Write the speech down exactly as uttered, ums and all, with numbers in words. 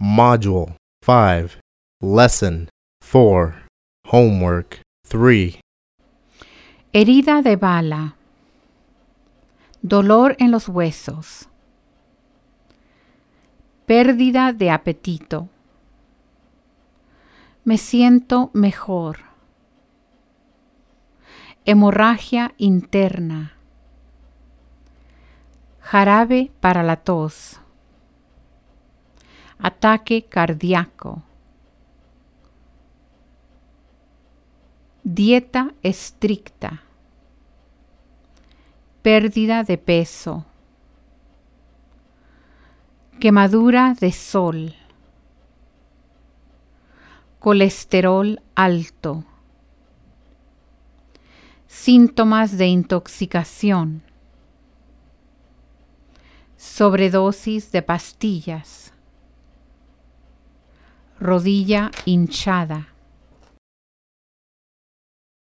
Module five, Lesson four, Homework three. Herida de bala. Dolor en los huesos. Pérdida de apetito. Me siento mejor. Hemorragia interna. Jarabe para la tos. Ataque cardíaco. Dieta estricta. Pérdida de peso. Quemadura de sol. Colesterol alto. Síntomas de intoxicación. Sobredosis de pastillas. Rodilla hinchada.